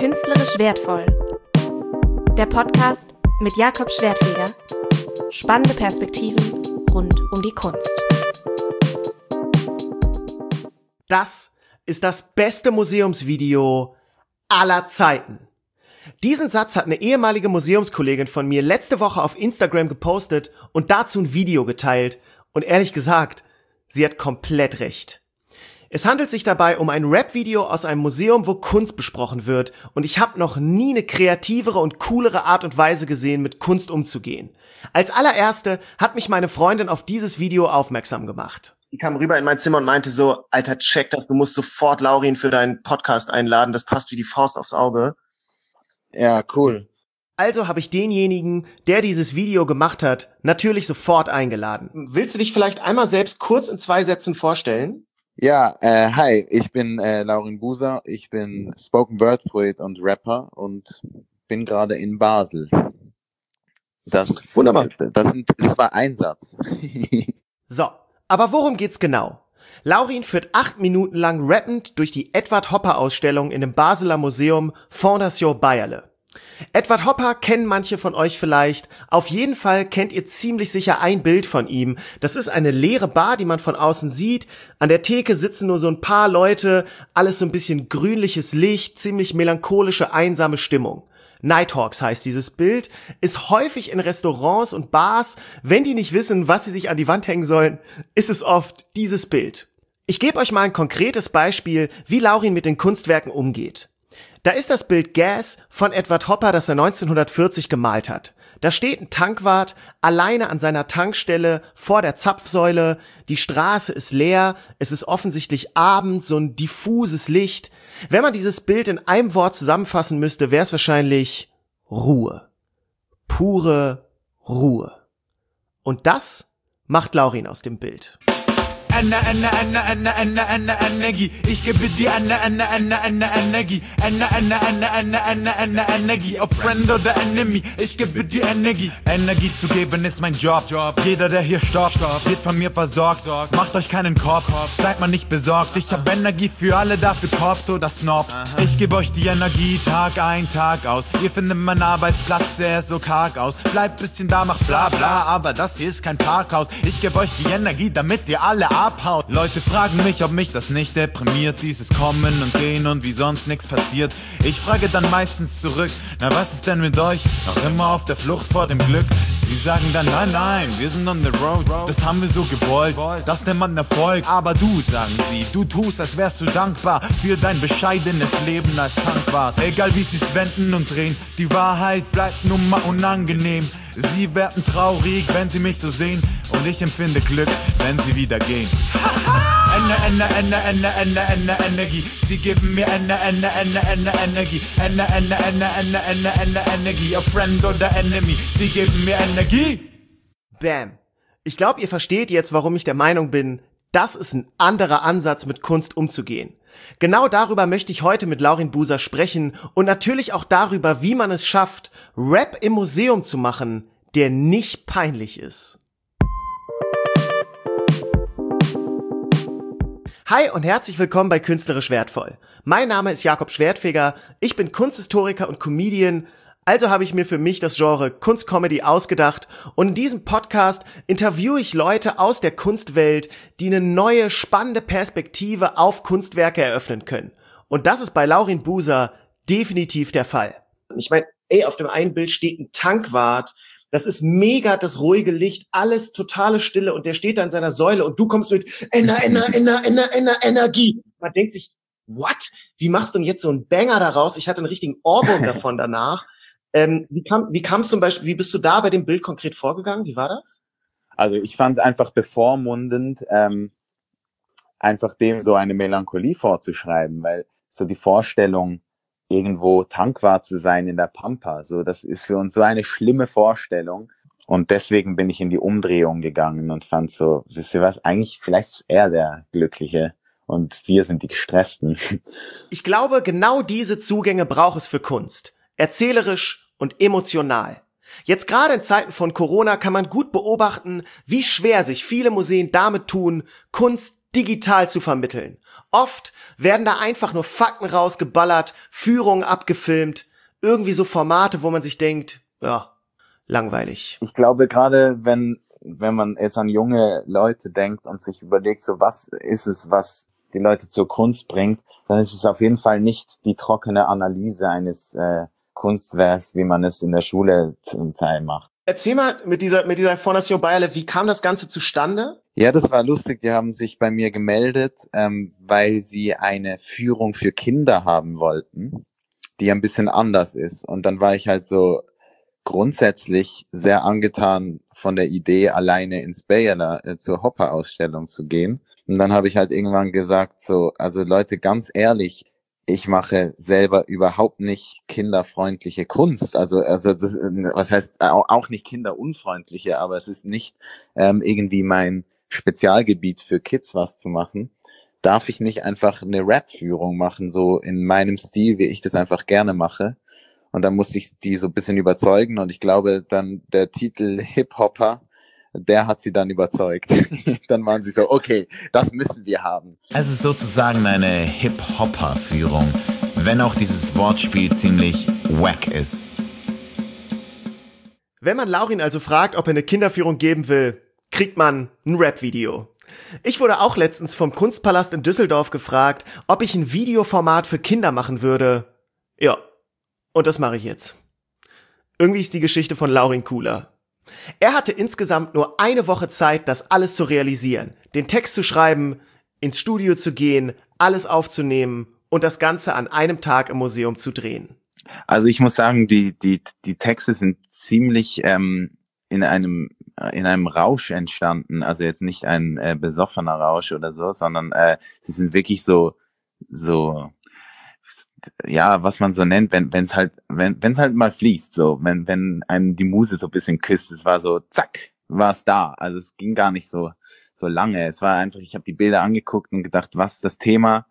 Künstlerisch wertvoll. Der Podcast mit Jakob Schwertfeger. Spannende Perspektiven rund um die Kunst. Das ist das beste Museumsvideo aller Zeiten. Diesen Satz hat eine ehemalige Museumskollegin von mir letzte Woche auf Instagram gepostet und dazu ein Video geteilt. Und ehrlich gesagt, sie hat komplett recht. Es handelt sich dabei um ein Rap-Video aus einem Museum, wo Kunst besprochen wird. Und ich habe noch nie eine kreativere und coolere Art und Weise gesehen, mit Kunst umzugehen. Als allererste hat mich meine Freundin auf dieses Video aufmerksam gemacht. Die kam rüber in mein Zimmer und meinte so, Alter, check das, du musst sofort Laurin für deinen Podcast einladen, das passt wie die Faust aufs Auge. Ja, cool. Also habe ich denjenigen, der dieses Video gemacht hat, natürlich sofort eingeladen. Willst du dich vielleicht einmal selbst kurz in 2 Sätzen vorstellen? Ja, hi, ich bin Laurin Buser, ich bin Spoken Word Poet und Rapper und bin gerade in Basel. Wunderbar. Das war ein Satz. So, aber worum geht's genau? Laurin führt 8 Minuten lang rappend durch die Edward Hopper Ausstellung in dem Basler Museum Fondation Bayerle. Edward Hopper kennen manche von euch vielleicht. Auf jeden Fall kennt ihr ziemlich sicher ein Bild von ihm. Das ist eine leere Bar, die man von außen sieht. An der Theke sitzen nur so ein paar Leute, alles so ein bisschen grünliches Licht, ziemlich melancholische, einsame Stimmung. Nighthawks heißt dieses Bild, ist häufig in Restaurants und Bars. Wenn die nicht wissen, was sie sich an die Wand hängen sollen, ist es oft dieses Bild. Ich gebe euch mal ein konkretes Beispiel, wie Laurin mit den Kunstwerken umgeht. Da ist das Bild Gas von Edward Hopper, das er 1940 gemalt hat. Da steht ein Tankwart alleine an seiner Tankstelle vor der Zapfsäule. Die Straße ist leer, es ist offensichtlich Abend, so ein diffuses Licht. Wenn man dieses Bild in einem Wort zusammenfassen müsste, wäre es wahrscheinlich Ruhe. Pure Ruhe. Und das macht Laurin aus dem Bild. Energie. Ich gebe dir Energie. Energie. Ob Friend oder Enemy, ich gebe dir Energie. Energie zu geben ist mein Job. Jeder, der hier stoppt, wird von mir versorgt. Macht euch keinen Kopf, seid mal nicht besorgt. Ich hab Energie für alle, dafür Korps oder Snobs. Ich gebe euch die Energie Tag ein, Tag aus. Ihr findet meinen Arbeitsplatz, der ist so karg aus. Bleibt bisschen da, macht bla bla, aber das hier ist kein Parkhaus. Ich gebe euch die Energie, damit ihr alle abhaut. Leute fragen mich, ob mich das nicht deprimiert, dieses Kommen und Gehen und wie sonst nichts passiert. Ich frage dann meistens zurück, na was ist denn mit euch? Noch immer auf der Flucht vor dem Glück? Sie sagen dann, nein, wir sind on the road, das haben wir so gewollt, das nennt man Erfolg. Aber du, sagen sie, du tust, als wärst du dankbar für dein bescheidenes Leben als Tankwart. Egal wie sie's wenden und drehen, die Wahrheit bleibt nun mal unangenehm. Sie werden traurig, wenn sie mich so sehen, und ich empfinde Glück, wenn sie wieder gehen. Energie. Sie geben mir Energie. Energie. Ob Friend oder Enemy, sie geben mir Energie. Bam. Ich glaube, ihr versteht jetzt, warum ich der Meinung bin, das ist ein anderer Ansatz, mit Kunst umzugehen. Genau darüber möchte ich heute mit Laurin Buser sprechen und natürlich auch darüber, wie man es schafft, Rap im Museum zu machen, der nicht peinlich ist. Hi und herzlich willkommen bei Künstlerisch wertvoll. Mein Name ist Jakob Schwertfeger, ich bin Kunsthistoriker und Comedian, also habe ich mir für mich das Genre Kunstcomedy ausgedacht und in diesem Podcast interviewe ich Leute aus der Kunstwelt, die eine neue, spannende Perspektive auf Kunstwerke eröffnen können. Und das ist bei Laurin Buser definitiv der Fall. Ich meine, auf dem einen Bild steht ein Tankwart, das ist mega das ruhige Licht, alles totale Stille und der steht da in seiner Säule und du kommst mit Energie. Man denkt sich, what? Wie machst du denn jetzt so einen Banger daraus? Ich hatte einen richtigen Ohrwurm davon danach. Wie kam zum Beispiel, wie bist du da bei dem Bild konkret vorgegangen? Wie war das? Also ich fand es einfach bevormundend, einfach dem so eine Melancholie vorzuschreiben, weil so die Vorstellung, irgendwo Tankwart zu sein in der Pampa, so das ist für uns so eine schlimme Vorstellung. Und deswegen bin ich in die Umdrehung gegangen und fand so, wisst ihr was, eigentlich vielleicht ist er der Glückliche und wir sind die Gestressten. Ich glaube, genau diese Zugänge braucht es für Kunst. Erzählerisch und emotional. Jetzt gerade in Zeiten von Corona kann man gut beobachten, wie schwer sich viele Museen damit tun, Kunst digital zu vermitteln. Oft werden da einfach nur Fakten rausgeballert, Führungen abgefilmt, irgendwie so Formate, wo man sich denkt, ja, langweilig. Ich glaube, gerade wenn man jetzt an junge Leute denkt und sich überlegt, so was ist es, was die Leute zur Kunst bringt, dann ist es auf jeden Fall nicht die trockene Analyse eines Kunstwerks, wie man es in der Schule zum Teil macht. Erzähl mal mit dieser Fondation Bayerle, wie kam das Ganze zustande? Ja, das war lustig. Die haben sich bei mir gemeldet, weil sie eine Führung für Kinder haben wollten, die ein bisschen anders ist. Und dann war ich halt so grundsätzlich sehr angetan von der Idee, alleine ins Bayerle zur Hopper-Ausstellung zu gehen. Und dann habe ich halt irgendwann gesagt, so, also Leute, ganz ehrlich, ich mache selber überhaupt nicht kinderfreundliche Kunst. Also das, was heißt auch nicht kinderunfreundliche, aber es ist nicht irgendwie mein Spezialgebiet für Kids was zu machen. Darf ich nicht einfach eine Rap-Führung machen, so in meinem Stil, wie ich das einfach gerne mache? Und dann musste ich die so ein bisschen überzeugen und ich glaube dann der Titel Hip-Hopper, der hat sie dann überzeugt. Dann waren sie so, okay, das müssen wir haben. Es ist sozusagen eine Hip-Hopper-Führung, wenn auch dieses Wortspiel ziemlich wack ist. Wenn man Laurin also fragt, ob er eine Kinderführung geben will, kriegt man ein Rap-Video. Ich wurde auch letztens vom Kunstpalast in Düsseldorf gefragt, ob ich ein Videoformat für Kinder machen würde. Ja, und das mache ich jetzt. Irgendwie ist die Geschichte von Laurin cooler. Er hatte insgesamt nur eine Woche Zeit, das alles zu realisieren, den Text zu schreiben, ins Studio zu gehen, alles aufzunehmen und das Ganze an einem Tag im Museum zu drehen. Also ich muss sagen, die Texte sind ziemlich in einem Rausch entstanden. Also jetzt nicht ein besoffener Rausch oder so, sondern sie sind wirklich so ja, was man so nennt, wenn es halt mal fließt, so, wenn einem die Muse so ein bisschen küsst, es war so, zack, war es da. Also es ging gar nicht so lange. Es war einfach, ich habe die Bilder angeguckt und gedacht, was ist das Thema?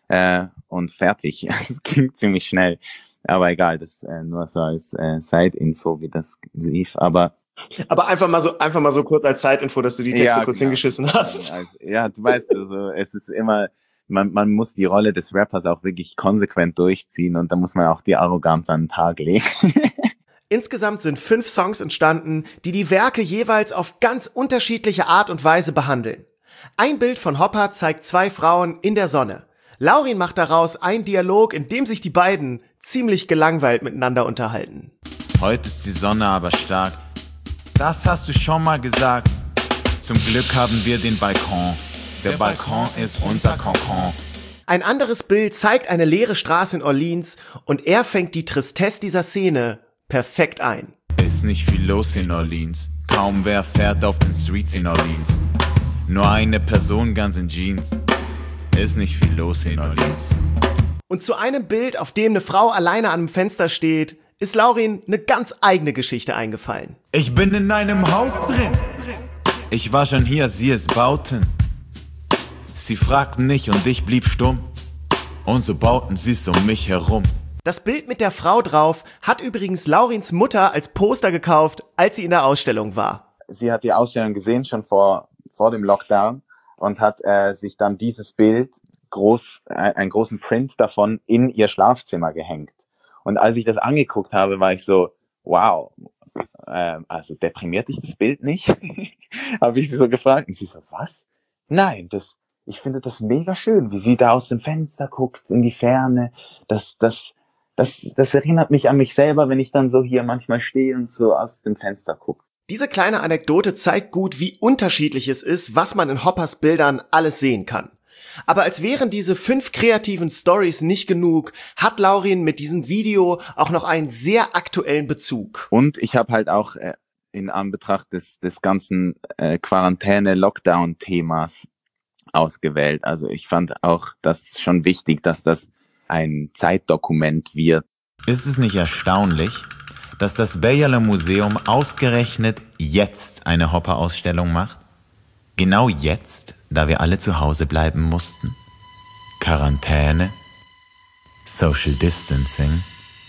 Und fertig. Es ging ziemlich schnell. Aber egal, das nur so als Side-Info, wie das lief. Aber einfach mal so kurz als Side-Info, dass du die Texte kurz hingeschissen hast. Also, ja, du weißt, also es ist immer, man muss die Rolle des Rappers auch wirklich konsequent durchziehen und da muss man auch die Arroganz an den Tag legen. Insgesamt sind 5 Songs entstanden, die Werke jeweils auf ganz unterschiedliche Art und Weise behandeln. Ein Bild von Hopper zeigt 2 Frauen in der Sonne. Laurin macht daraus einen Dialog, in dem sich die beiden ziemlich gelangweilt miteinander unterhalten. Heute ist die Sonne aber stark. Das hast du schon mal gesagt. Zum Glück haben wir den Balkon. Der Balkon ist unser Kokon. Ein anderes Bild zeigt eine leere Straße in Orleans und er fängt die Tristesse dieser Szene perfekt ein. Ist nicht viel los in Orleans. Kaum wer fährt auf den Streets in Orleans. Nur eine Person ganz in Jeans. Ist nicht viel los in Orleans. Und zu einem Bild, auf dem eine Frau alleine an einem Fenster steht, ist Laurin eine ganz eigene Geschichte eingefallen. Ich bin in einem Haus drin. Ich war schon hier, sie es bauten. Sie fragten nicht und ich blieb stumm. Und so bauten sie's um mich herum. Das Bild mit der Frau drauf hat übrigens Laurins Mutter als Poster gekauft, als sie in der Ausstellung war. Sie hat die Ausstellung gesehen, schon vor dem Lockdown, und hat sich dann dieses Bild, einen großen Print davon, in ihr Schlafzimmer gehängt. Und als ich das angeguckt habe, war ich so, wow, also deprimiert dich das Bild nicht? Habe ich sie so gefragt. Und sie so, was? Nein, ich finde das mega schön, wie sie da aus dem Fenster guckt, in die Ferne. Das erinnert mich an mich selber, wenn ich dann so hier manchmal stehe und so aus dem Fenster gucke. Diese kleine Anekdote zeigt gut, wie unterschiedlich es ist, was man in Hoppers Bildern alles sehen kann. Aber als wären diese 5 kreativen Stories nicht genug, hat Laurin mit diesem Video auch noch einen sehr aktuellen Bezug. Und ich habe halt auch in Anbetracht des ganzen Quarantäne-Lockdown-Themas ausgewählt. Also ich fand auch das schon wichtig, dass das ein Zeitdokument wird. Ist es nicht erstaunlich, dass das Bayerle Museum ausgerechnet jetzt eine Hopper-Ausstellung macht? Genau jetzt, da wir alle zu Hause bleiben mussten? Quarantäne, Social Distancing,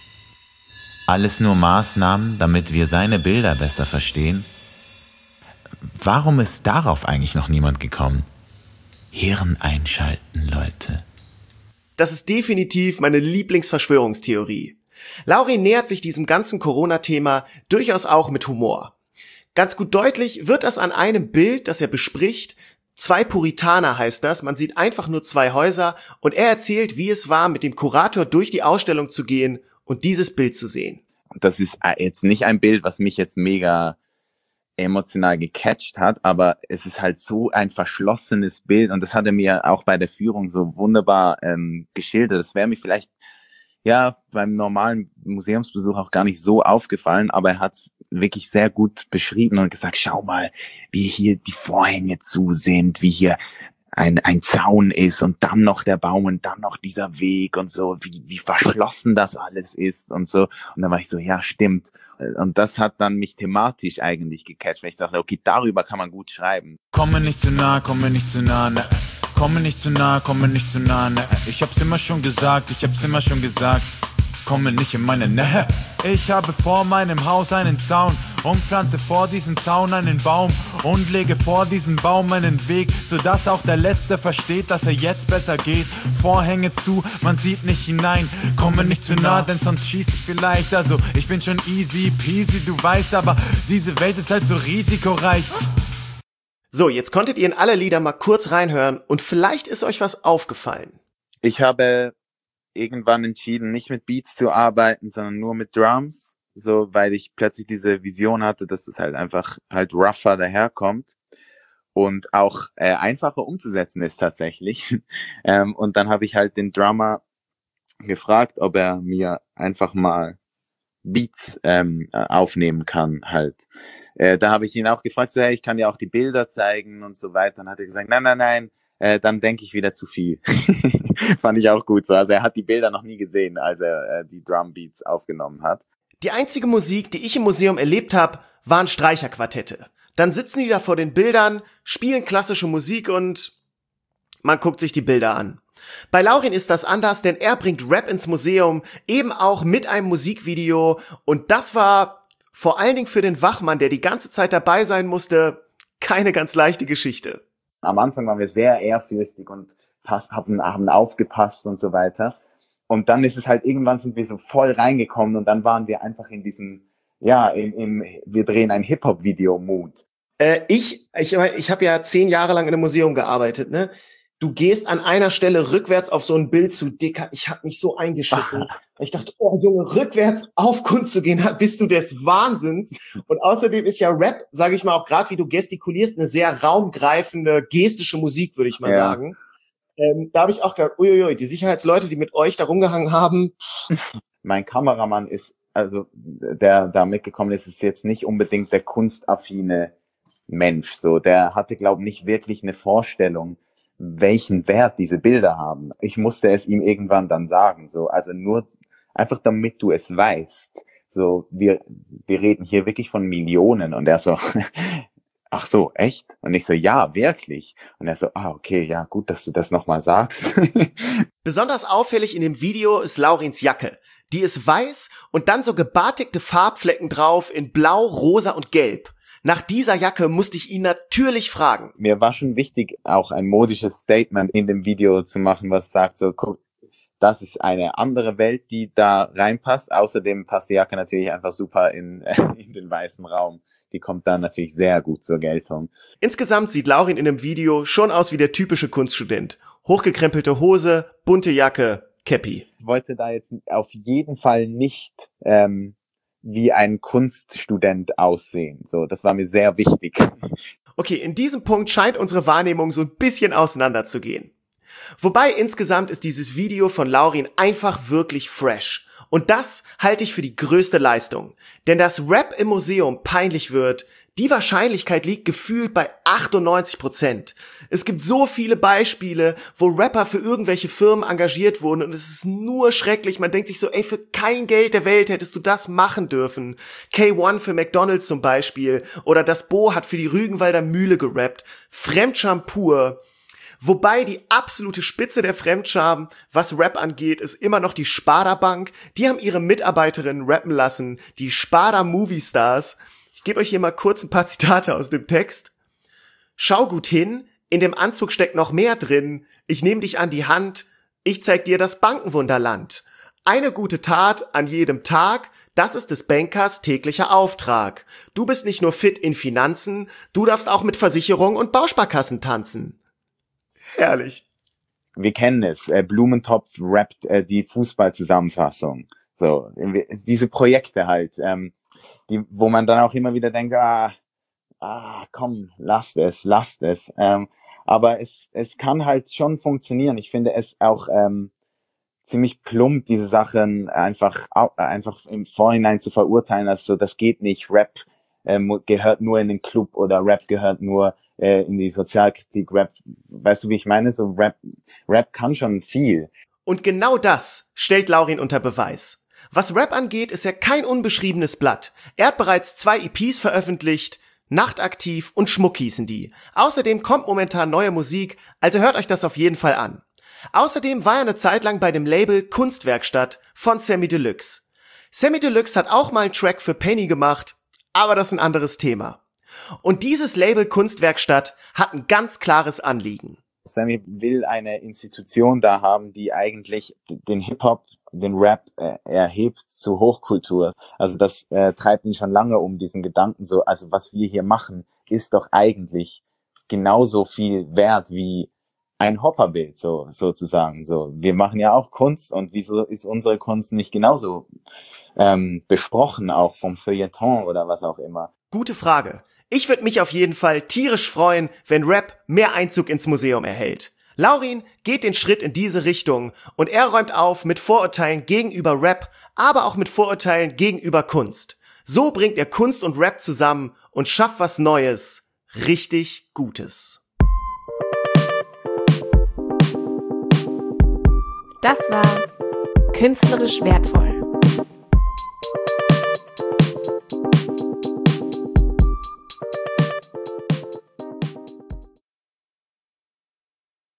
alles nur Maßnahmen, damit wir seine Bilder besser verstehen? Warum ist darauf eigentlich noch niemand gekommen? Hirn einschalten, Leute. Das ist definitiv meine Lieblingsverschwörungstheorie. Laurin nähert sich diesem ganzen Corona-Thema durchaus auch mit Humor. Ganz gut deutlich wird das an einem Bild, das er bespricht. 2 Puritaner heißt das, man sieht einfach nur 2 Häuser und er erzählt, wie es war, mit dem Kurator durch die Ausstellung zu gehen und dieses Bild zu sehen. Das ist jetzt nicht ein Bild, was mich jetzt mega emotional gecatcht hat, aber es ist halt so ein verschlossenes Bild und das hat er mir auch bei der Führung so wunderbar geschildert. Das wäre mir vielleicht beim normalen Museumsbesuch auch gar nicht so aufgefallen, aber er hat es wirklich sehr gut beschrieben und gesagt, schau mal, wie hier die Vorhänge zu sind, wie hier ein Zaun ist und dann noch der Baum und dann noch dieser Weg und so, wie verschlossen das alles ist und so. Und dann war ich so, ja, stimmt. Und das hat dann mich thematisch eigentlich gecatcht, weil ich dachte, okay, darüber kann man gut schreiben. Komm mir nicht zu nah, komm mir nicht zu nah, ne. Komm mir nicht zu nah, komm mir nicht zu nah, ne. Ich hab's immer schon gesagt, komm mir nicht in meine Nähe. Ich habe vor meinem Haus einen Zaun und pflanze vor diesen Zaun einen Baum und lege vor diesen Baum einen Weg, sodass auch der Letzte versteht, dass er jetzt besser geht. Vorhänge zu, man sieht nicht hinein. Komm mir nicht zu nah, denn sonst schieß ich vielleicht. Also, ich bin schon easy peasy, du weißt, aber diese Welt ist halt so risikoreich. So, jetzt konntet ihr in alle Lieder mal kurz reinhören und vielleicht ist euch was aufgefallen. Ich habe irgendwann entschieden, nicht mit Beats zu arbeiten, sondern nur mit Drums, so, weil ich plötzlich diese Vision hatte, dass es halt einfach halt rougher daherkommt und auch einfacher umzusetzen ist tatsächlich. Und dann habe ich halt den Drummer gefragt, ob er mir einfach mal Beats aufnehmen kann halt. Da habe ich ihn auch gefragt, so, hey, ich kann dir auch die Bilder zeigen und so weiter. Dann hat er gesagt, nein, dann denke ich wieder zu viel. Fand ich auch gut so. Also er hat die Bilder noch nie gesehen, als er die Drumbeats aufgenommen hat. Die einzige Musik, die ich im Museum erlebt habe, waren Streicherquartette. Dann sitzen die da vor den Bildern, spielen klassische Musik und man guckt sich die Bilder an. Bei Laurin ist das anders, denn er bringt Rap ins Museum, eben auch mit einem Musikvideo und das war vor allen Dingen für den Wachmann, der die ganze Zeit dabei sein musste, keine ganz leichte Geschichte. Am Anfang waren wir sehr ehrfürchtig und haben aufgepasst und so weiter. Und dann ist es halt, irgendwann sind wir so voll reingekommen und dann waren wir einfach in diesem, wir drehen ein Hip-Hop-Video-Mood. Ich habe ja 10 Jahre lang in einem Museum gearbeitet, ne? Du gehst an einer Stelle rückwärts auf so ein Bild zu, Dicker, ich hab mich so eingeschissen. Ich dachte, oh Junge, rückwärts auf Kunst zu gehen, bist du des Wahnsinns. Und außerdem ist ja Rap, sage ich mal, auch gerade wie du gestikulierst, eine sehr raumgreifende, gestische Musik, würde ich mal sagen. Da habe ich auch gedacht, uiuiui, die Sicherheitsleute, die mit euch da rumgehangen haben. Mein Kameramann ist, also der da mitgekommen ist jetzt nicht unbedingt der kunstaffine Mensch. So, der hatte, glaube ich, nicht wirklich eine Vorstellung, welchen Wert diese Bilder haben. Ich musste es ihm irgendwann dann sagen, so, also nur einfach damit du es weißt. So, wir reden hier wirklich von Millionen und er so, ach so, echt? Und ich so, ja, wirklich. Und er so, okay, ja, gut, dass du das nochmal sagst. Besonders auffällig in dem Video ist Laurins Jacke. Die ist weiß und dann so gebartigte Farbflecken drauf in Blau, Rosa und Gelb. Nach dieser Jacke musste ich ihn natürlich fragen. Mir war schon wichtig, auch ein modisches Statement in dem Video zu machen, was sagt so, guck, das ist eine andere Welt, die da reinpasst. Außerdem passt die Jacke natürlich einfach super in den weißen Raum. Die kommt dann natürlich sehr gut zur Geltung. Insgesamt sieht Laurin in dem Video schon aus wie der typische Kunststudent. Hochgekrempelte Hose, bunte Jacke, Käppi. Ich wollte da jetzt auf jeden Fall nicht wie ein Kunststudent aussehen. So, das war mir sehr wichtig. Okay, in diesem Punkt scheint unsere Wahrnehmung so ein bisschen auseinanderzugehen. Wobei insgesamt ist dieses Video von Laurin einfach wirklich fresh. Und das halte ich für die größte Leistung. Denn dass Rap im Museum peinlich wird, die Wahrscheinlichkeit liegt gefühlt bei 98%. Es gibt so viele Beispiele, wo Rapper für irgendwelche Firmen engagiert wurden und es ist nur schrecklich. Man denkt sich so, ey, für kein Geld der Welt hättest du das machen dürfen. K1 für McDonald's zum Beispiel oder das Bo hat für die Rügenwalder Mühle gerappt. Fremdscham pur. Wobei die absolute Spitze der Fremdscham, was Rap angeht, ist immer noch die Sparda Bank. Die haben ihre Mitarbeiterinnen rappen lassen, die Sparda Movie Stars. Ich gebe euch hier mal kurz ein paar Zitate aus dem Text. Schau gut hin, in dem Anzug steckt noch mehr drin, ich nehm dich an die Hand, ich zeig dir das Bankenwunderland. Eine gute Tat an jedem Tag, das ist des Bankers täglicher Auftrag. Du bist nicht nur fit in Finanzen, du darfst auch mit Versicherung und Bausparkassen tanzen. Herrlich. Wir kennen es, Blumentopf rappt die Fußballzusammenfassung. So, diese Projekte halt, wo man dann auch immer wieder denkt, komm, lasst es. Aber es kann halt schon funktionieren. Ich finde es auch ziemlich plump, diese Sachen einfach im Vorhinein zu verurteilen, also das geht nicht, Rap gehört nur in den Club oder Rap gehört nur in die Sozialkritik, Rap, weißt du, wie ich meine? So Rap kann schon viel. Und genau das stellt Laurin unter Beweis. Was Rap angeht, ist er kein unbeschriebenes Blatt. Er hat bereits 2 EPs veröffentlicht, Nachtaktiv und Schmuck hießen die. Außerdem kommt momentan neue Musik, also hört euch das auf jeden Fall an. Außerdem war er eine Zeit lang bei dem Label Kunstwerkstatt von Samy Deluxe. Samy Deluxe hat auch mal einen Track für Penny gemacht, aber das ist ein anderes Thema. Und dieses Label Kunstwerkstatt hat ein ganz klares Anliegen. Samy will eine Institution da haben, die eigentlich den Hip-Hop, den Rap erhebt zur Hochkultur. Also das treibt ihn schon lange um, diesen Gedanken so, also was wir hier machen, ist doch eigentlich genauso viel wert wie ein Hopperbild, sozusagen. So, wir machen ja auch Kunst und wieso ist unsere Kunst nicht genauso besprochen, auch vom Feuilleton oder was auch immer? Gute Frage. Ich würde mich auf jeden Fall tierisch freuen, wenn Rap mehr Einzug ins Museum erhält. Laurin geht den Schritt in diese Richtung und er räumt auf mit Vorurteilen gegenüber Rap, aber auch mit Vorurteilen gegenüber Kunst. So bringt er Kunst und Rap zusammen und schafft was Neues, richtig Gutes. Das war Künstlerisch wertvoll.